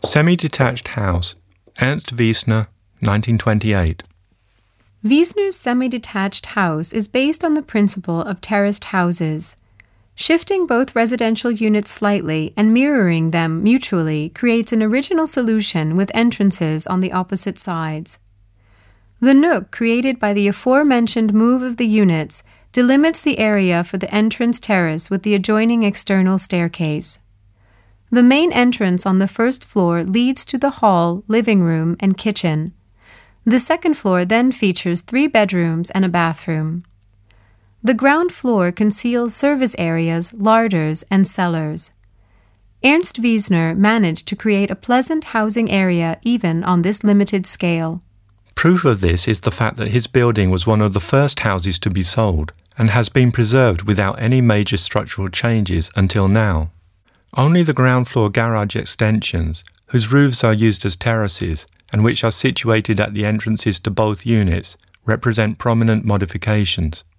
Semi-detached house. Ernst Wiesner, 1928. Wiesner's semi-detached house is based on the principle of terraced houses. Shifting both residential units slightly and mirroring them mutually creates an original solution with entrances on the opposite sides. The nook created by the aforementioned move of the units delimits the area for the entrance terrace with the adjoining external staircase. The main entrance on the first floor leads to the hall, living room, and kitchen. The second floor then features 3 bedrooms and a bathroom. The ground floor conceals service areas, larders, and cellars. Ernst Wiesner managed to create a pleasant housing area even on this limited scale. Proof of this is the fact that his building was one of the first houses to be sold and has been preserved without any major structural changes until now. Only the ground floor garage extensions, whose roofs are used as terraces and which are situated at the entrances to both units, represent prominent modifications.